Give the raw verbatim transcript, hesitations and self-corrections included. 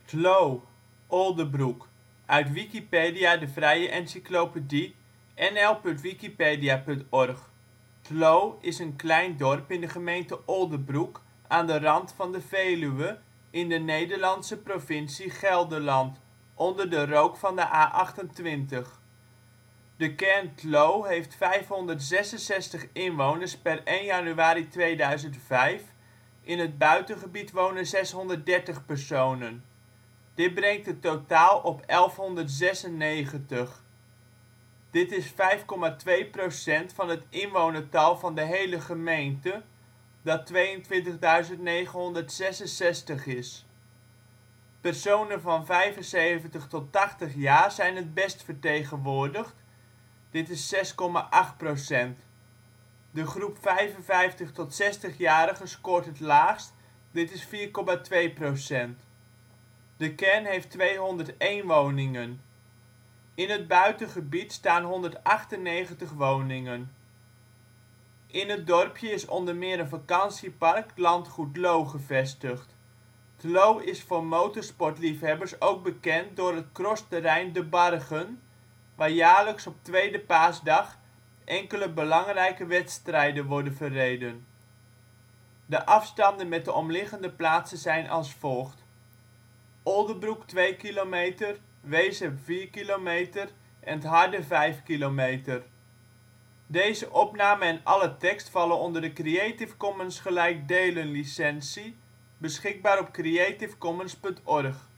'T Loo, Oldebroek, uit Wikipedia, de vrije encyclopedie. N L punt wikipedia punt org. ' t Loo is een klein dorp in de gemeente Oldebroek, aan de rand van de Veluwe, in de Nederlandse provincie Gelderland, onder de rook van de A achtentwintig. De kern ' t Loo heeft vijfhonderdzesenzestig inwoners (per één januari tweeduizend vijf), in het buitengebied wonen zeshonderddertig personen. Dit brengt het totaal op elfhonderdzesennegentig. Dit is vijf komma twee procent van het inwonertal van de hele gemeente, dat tweeëntwintigduizend negenhonderdzesenzestig is. Personen van vijfenzeventig tot tachtig jaar zijn het best vertegenwoordigd, dit is zes komma acht procent. De groep vijfenvijftig tot zestig-jarigen scoort het laagst, dit is vier komma twee procent. De kern heeft tweehonderdéén woningen. In het buitengebied staan honderdachtennegentig woningen. In het dorpje is onder meer een vakantiepark Landgoed ' t Loo gevestigd. ' t Loo is voor motorsport-liefhebbers ook bekend door het crossterrein De Bargen, waar jaarlijks op tweede paasdag enkele belangrijke wedstrijden worden verreden. De afstanden met de omliggende plaatsen zijn als volgt: Oldebroek twee kilometer, Wezep vier kilometer en ' t Harde vijf kilometer. Deze opname en alle tekst vallen onder de Creative Commons gelijk delen licentie, beschikbaar op creativecommons punt org